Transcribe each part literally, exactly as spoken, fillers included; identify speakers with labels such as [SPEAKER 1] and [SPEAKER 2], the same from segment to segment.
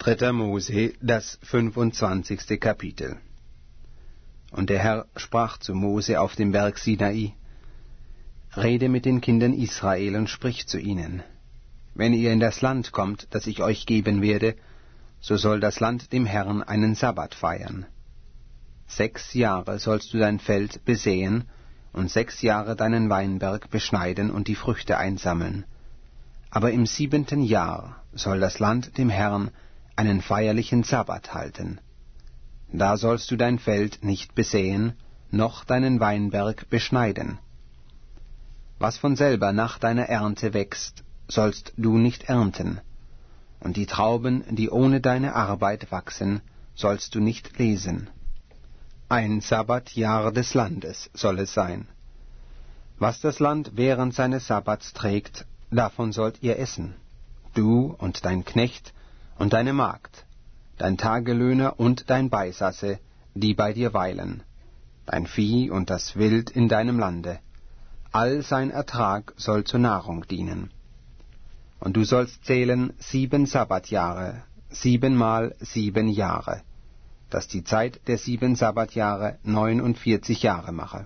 [SPEAKER 1] Dritter Mose, das fünfundzwanzigste Kapitel. Und der Herr sprach zu Mose auf dem Berg Sinai: Rede mit den Kindern Israel und sprich zu ihnen: Wenn ihr in das Land kommt, das ich euch geben werde, so soll das Land dem Herrn einen Sabbat feiern. Sechs Jahre sollst du dein Feld besäen und sechs Jahre deinen Weinberg beschneiden und die Früchte einsammeln. Aber im siebenten Jahr soll das Land dem Herrn einen feierlichen Sabbat halten. Da sollst du dein Feld nicht besäen, noch deinen Weinberg beschneiden. Was von selber nach deiner Ernte wächst, sollst du nicht ernten, und die Trauben, die ohne deine Arbeit wachsen, sollst du nicht lesen. Ein Sabbatjahr des Landes soll es sein. Was das Land während seines Sabbats trägt, davon sollt ihr essen, du und dein Knecht und deine Magd, dein Tagelöhner und dein Beisasse, die bei dir weilen, dein Vieh und das Wild in deinem Lande. All sein Ertrag soll zur Nahrung dienen. Und du sollst zählen sieben Sabbatjahre, siebenmal sieben Jahre, dass die Zeit der sieben Sabbatjahre neunundvierzig Jahre mache.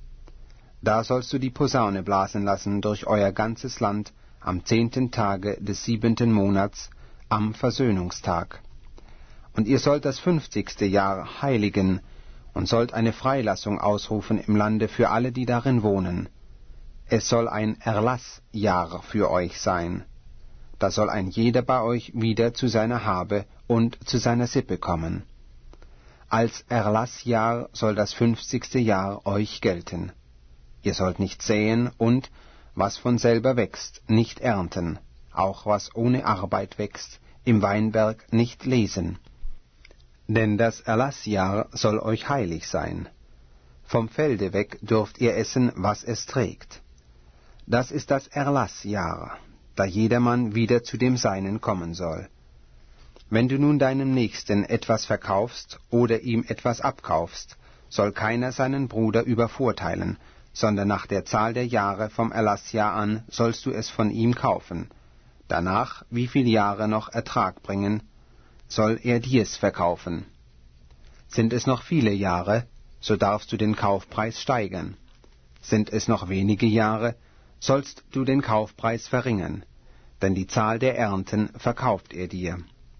[SPEAKER 1] Da sollst du die Posaune blasen lassen durch euer ganzes Land am zehnten Tage des siebenten Monats, am Versöhnungstag. Und ihr sollt das fünfzigste Jahr heiligen und sollt eine Freilassung ausrufen im Lande für alle, die darin wohnen. Es soll ein Erlassjahr für euch sein. Da soll ein jeder bei euch wieder zu seiner Habe und zu seiner Sippe kommen. Als Erlassjahr soll das fünfzigste Jahr euch gelten. Ihr sollt nicht säen und, was von selber wächst, nicht ernten, auch was ohne Arbeit wächst, im Weinberg nicht lesen. Denn das Erlassjahr soll euch heilig sein. Vom Felde weg dürft ihr essen, was es trägt. Das ist das Erlassjahr, da jedermann wieder zu dem Seinen kommen soll. Wenn du nun deinem Nächsten etwas verkaufst oder ihm etwas abkaufst, soll keiner seinen Bruder übervorteilen, sondern nach der Zahl der Jahre vom Erlassjahr an sollst du es von ihm kaufen. Danach, wie viel Jahre noch Ertrag bringen, soll er dir's verkaufen. Sind es noch viele Jahre, so darfst du den Kaufpreis steigern. Sind es noch wenige Jahre, sollst du den Kaufpreis verringern, denn die Zahl der Ernten verkauft er dir.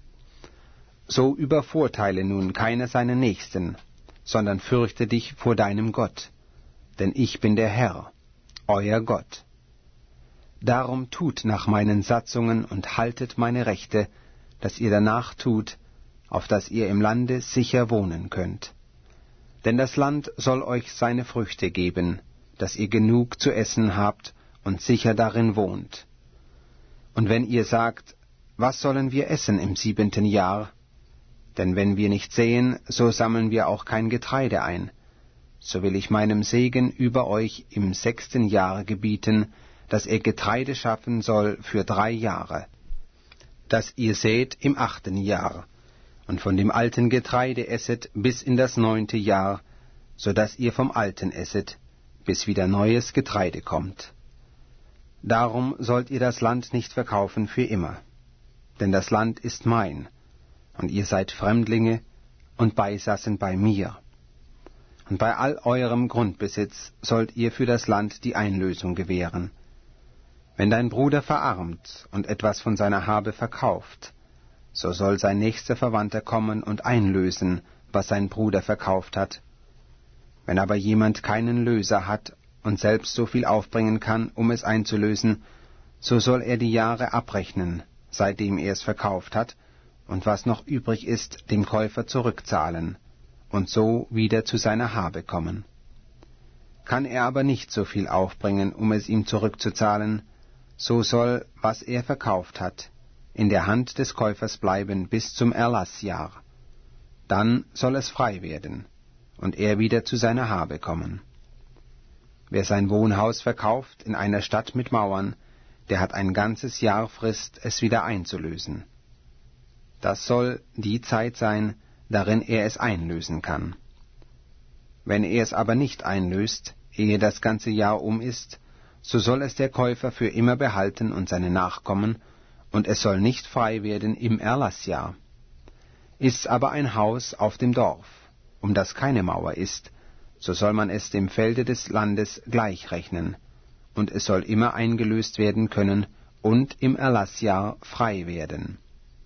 [SPEAKER 1] So übervorteile nun keiner seinen Nächsten, sondern fürchte dich vor deinem Gott, denn ich bin der Herr, euer Gott. Darum tut nach meinen Satzungen und haltet meine Rechte, dass ihr danach tut, auf dass ihr im Lande sicher wohnen könnt. Denn das Land soll euch seine Früchte geben, dass ihr genug zu essen habt und sicher darin wohnt. Und wenn ihr sagt, was sollen wir essen im siebenten Jahr? Denn wenn wir nicht säen, so sammeln wir auch kein Getreide ein. So will ich meinem Segen über euch im sechsten Jahr gebieten, dass er Getreide schaffen soll für drei Jahre. Dass ihr sät im achten Jahr, und von dem alten Getreide esset bis in das neunte Jahr, so dass ihr vom alten esset, bis wieder neues Getreide kommt. Darum sollt ihr das Land nicht verkaufen für immer, denn das Land ist mein, und ihr seid Fremdlinge und Beisassen bei mir. Und bei all eurem Grundbesitz sollt ihr für das Land die Einlösung gewähren. Wenn dein Bruder verarmt und etwas von seiner Habe verkauft, so soll sein nächster Verwandter kommen und einlösen, was sein Bruder verkauft hat. Wenn aber jemand keinen Löser hat und selbst so viel aufbringen kann, um es einzulösen, so soll er die Jahre abrechnen, seitdem er es verkauft hat, und was noch übrig ist, dem Käufer zurückzahlen, und so wieder zu seiner Habe kommen. Kann er aber nicht so viel aufbringen, um es ihm zurückzuzahlen, so soll, was er verkauft hat, in der Hand des Käufers bleiben bis zum Erlassjahr. Dann soll es frei werden, und er wieder zu seiner Habe kommen. Wer sein Wohnhaus verkauft in einer Stadt mit Mauern, der hat ein ganzes Jahr Frist, es wieder einzulösen. Das soll die Zeit sein, darin er es einlösen kann. Wenn er es aber nicht einlöst, ehe das ganze Jahr um ist, so soll es der Käufer für immer behalten und seine Nachkommen, und es soll nicht frei werden im Erlassjahr. Ist's aber ein Haus auf dem Dorf, um das keine Mauer ist, so soll man es dem Felde des Landes gleich rechnen, und es soll immer eingelöst werden können und im Erlassjahr frei werden.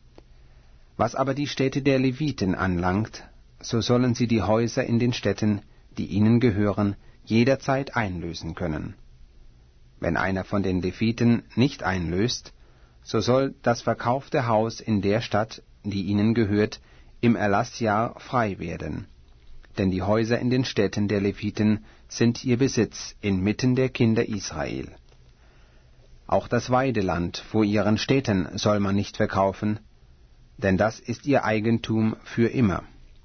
[SPEAKER 1] Was aber die Städte der Leviten anlangt, so sollen sie die Häuser in den Städten, die ihnen gehören, jederzeit einlösen können. Wenn einer von den Leviten nicht einlöst, so soll das verkaufte Haus in der Stadt, die ihnen gehört, im Erlassjahr frei werden. Denn die Häuser in den Städten der Leviten sind ihr Besitz inmitten der Kinder Israel. Auch das Weideland vor ihren Städten soll man nicht verkaufen, denn das ist ihr Eigentum für immer.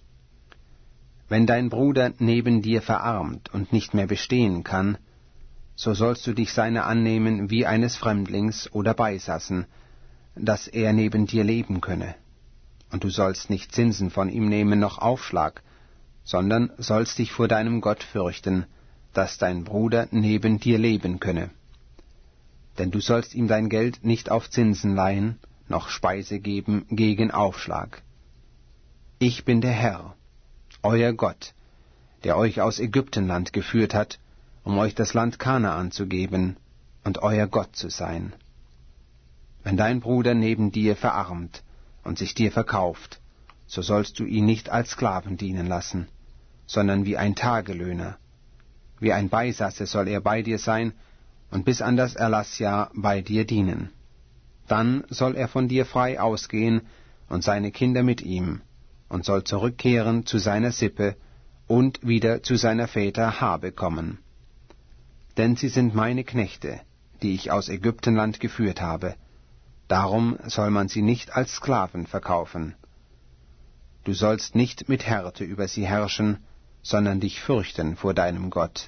[SPEAKER 1] Wenn dein Bruder neben dir verarmt und nicht mehr bestehen kann, so sollst du dich seiner annehmen wie eines Fremdlings oder Beisassen, dass er neben dir leben könne. Und du sollst nicht Zinsen von ihm nehmen noch Aufschlag, sondern sollst dich vor deinem Gott fürchten, dass dein Bruder neben dir leben könne. Denn du sollst ihm dein Geld nicht auf Zinsen leihen, noch Speise geben gegen Aufschlag. Ich bin der Herr, euer Gott, der euch aus Ägyptenland geführt hat, um euch das Land Kanaan zu geben und euer Gott zu sein. Wenn dein Bruder neben dir verarmt und sich dir verkauft, so sollst du ihn nicht als Sklaven dienen lassen, sondern wie ein Tagelöhner. Wie ein Beisasse soll er bei dir sein und bis an das Erlassjahr bei dir dienen. Dann soll er von dir frei ausgehen und seine Kinder mit ihm, und soll zurückkehren zu seiner Sippe und wieder zu seiner Väter Habe kommen. Denn sie sind meine Knechte, die ich aus Ägyptenland geführt habe. Darum soll man sie nicht als Sklaven verkaufen. Du sollst nicht mit Härte über sie herrschen, sondern dich fürchten vor deinem Gott.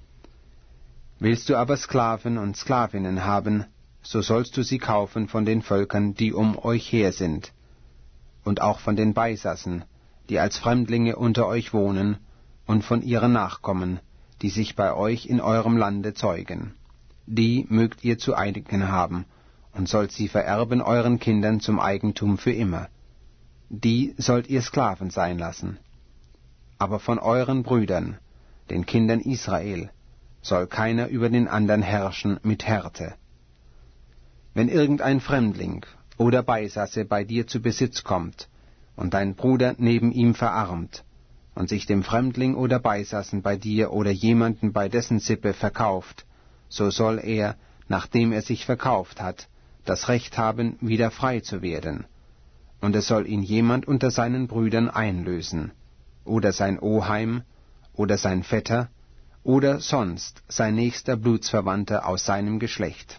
[SPEAKER 1] Willst du aber Sklaven und Sklavinnen haben, so sollst du sie kaufen von den Völkern, die um euch her sind, und auch von den Beisassen, die als Fremdlinge unter euch wohnen, und von ihren Nachkommen, die sich bei euch in eurem Lande zeugen. Die mögt ihr zu eigen haben, und sollt sie vererben euren Kindern zum Eigentum für immer. Die sollt ihr Sklaven sein lassen. Aber von euren Brüdern, den Kindern Israel, soll keiner über den andern herrschen mit Härte. Wenn irgendein Fremdling oder Beisasse bei dir zu Besitz kommt, und dein Bruder neben ihm verarmt, und sich dem Fremdling oder Beisassen bei dir oder jemanden bei dessen Sippe verkauft, so soll er, nachdem er sich verkauft hat, das Recht haben, wieder frei zu werden, und es soll ihn jemand unter seinen Brüdern einlösen, oder sein Oheim, oder sein Vetter, oder sonst sein nächster Blutsverwandter aus seinem Geschlecht.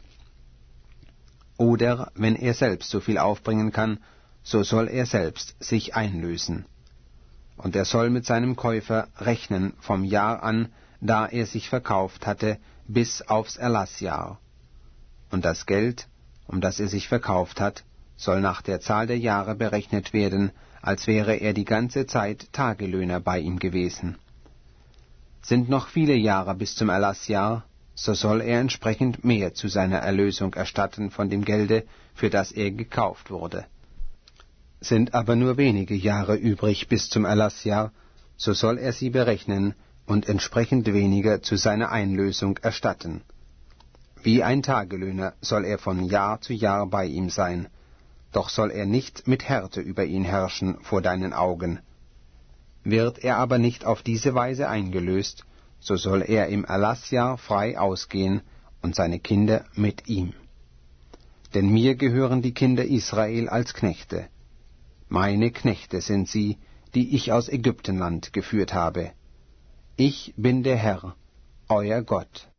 [SPEAKER 1] Oder wenn er selbst so viel aufbringen kann, so soll er selbst sich einlösen. Und er soll mit seinem Käufer rechnen vom Jahr an, da er sich verkauft hatte, bis aufs Erlassjahr. Und das Geld, um das er sich verkauft hat, soll nach der Zahl der Jahre berechnet werden, als wäre er die ganze Zeit Tagelöhner bei ihm gewesen. Sind noch viele Jahre bis zum Erlassjahr, so soll er entsprechend mehr zu seiner Erlösung erstatten von dem Gelde, für das er gekauft wurde. Sind aber nur wenige Jahre übrig bis zum Erlassjahr, so soll er sie berechnen und entsprechend weniger zu seiner Einlösung erstatten. Wie ein Tagelöhner soll er von Jahr zu Jahr bei ihm sein, doch soll er nicht mit Härte über ihn herrschen vor deinen Augen. Wird er aber nicht auf diese Weise eingelöst, so soll er im Erlassjahr frei ausgehen und seine Kinder mit ihm. Denn mir gehören die Kinder Israel als Knechte. Meine Knechte sind sie, die ich aus Ägyptenland geführt habe. Ich bin der Herr, euer Gott.